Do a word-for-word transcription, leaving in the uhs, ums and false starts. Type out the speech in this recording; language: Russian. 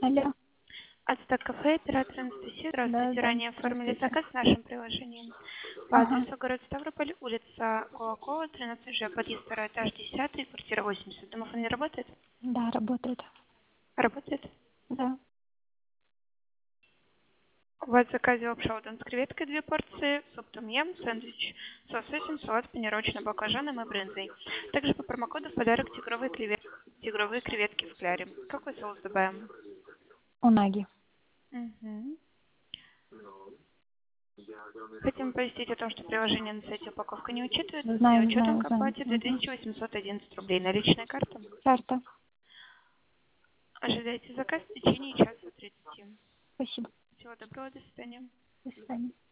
Алло. Ацтек кафе, оператор Анастасия. Да, Здравствуйте. да, Ранее оформили здравствуйте. заказ с нашим приложением. По Ага. адресу город Ставрополь, улица Кулакова, тринадцать Ж, подъезд второй этаж, десятый, квартира восемьдесят. Домофон не работает? Да, работает. Работает. Да. У вас в заказе лапша с креветкой две порции, суп том-ям, сэндвич с лососем, салат с панировочным баклажаном и брынзой. Также по промокоду в подарок тигровые, клевет... тигровые креветки в кляре. Какой соус добавим? Унаги. Угу. Хотим оповестить о том, что приложение на сайте упаковка не учитывается. С Знаю, неучетом знаю, к знаю. оплате две Угу. тысячи восемьсот одиннадцать рублей. Наличная карта. Карта. Ожидайте заказ в течение часа тридцати. Спасибо. Всего доброго, до свидания. До свидания.